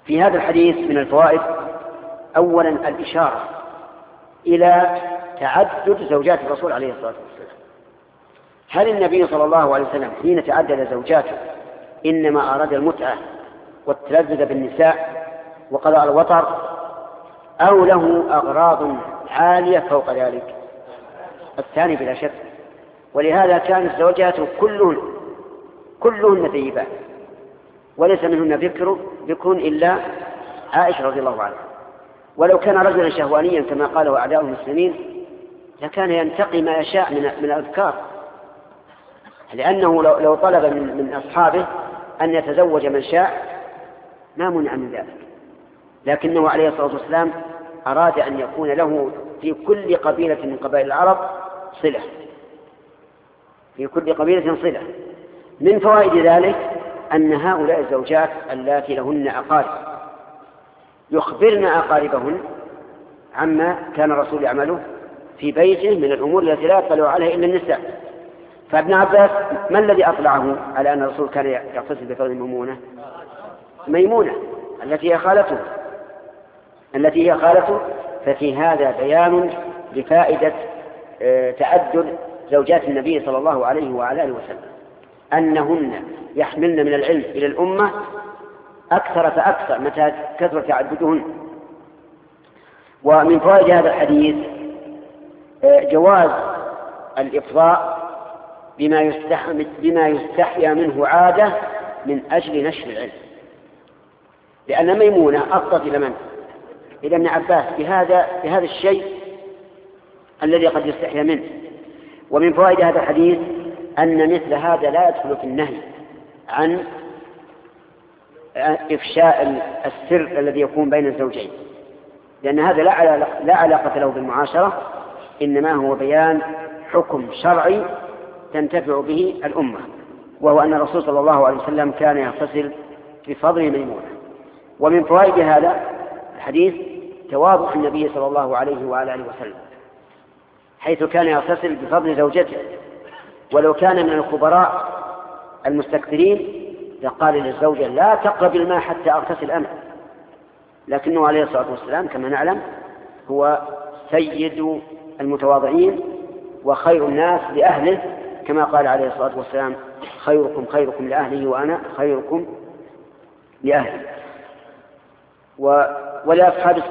في هذا الحديث من الفوائد أولا الإشارة إلى تعدد زوجات الرسول عليه الصلاة والسلام. هل النبي صلى الله عليه وسلم حين تعدد زوجاته إنما أراد المتعة والتلذذ بالنساء وقضاء الوطر، أو له أغراض عالية فوق ذلك؟ الثاني بلا شك. ولهذا كانت زوجاته كلهن ثيبات، وليس منهن ذكر إلا عائشة رضي الله عنها. ولو كان رجلا شهوانيا كما قاله أعداء المسلمين لكان ينتقي ما يشاء من الأذكار، لأنه لو طلب من أصحابه أن يتزوج من شاء ما منع من ذلك، لكنه عليه الصلاة والسلام أراد أن يكون له في كل قبيلة من قبائل العرب صلة، في كل قبيلة صلة. من فوائد ذلك أن هؤلاء الزوجات اللاتي لهن أقارب يخبرن أقاربهن عما كان الرسول يعمله في بيته من الأمور التي لا يطلع عليها إلا النساء. فابن عباس ما الذي أطلعه على أن الرسول كان يغتسل بفضل ميمونة التي هي خالته. ففي هذا بيان لفائدة تعدد زوجات النبي صلى الله عليه وعلى آله وسلم، أنهن يحملن من العلم إلى الأمة أكثر فأكثر متى كثر تعددهن. ومن فوائد هذا الحديث جواز الإفضاء بما يستحيا منه عادة من أجل نشر العلم، لأن ميمونة أفضت إلى من؟ إلى ابن عباس بهذا الشيء الذي قد يستحيا منه. ومن فوائد هذا الحديث أن مثل هذا لا يدخل في النهي عن إفشاء السر الذي يكون بين الزوجين، لأن هذا لا علاقة له بالمعاشرة، إنما هو بيان حكم شرعي تنتفع به الأمة، وهو أن الرسول صلى الله عليه وسلم كان يغتسل بفضل ميمونة. ومن فوائد هذا الحديث تواضع النبي صلى الله عليه وعلى آله وسلم، حيث كان يغتسل بفضل زوجته، ولو كان من الخبراء المستكثرين لقال للزوجة لا تقرب الماء حتى أغتسل أنا، لكنه عليه الصلاة والسلام كما نعلم هو سيد المتواضعين وخير الناس لأهله، كما قال عليه الصلاة والسلام خيركم لأهله وأنا خيركم لأهلي. ولأصحاب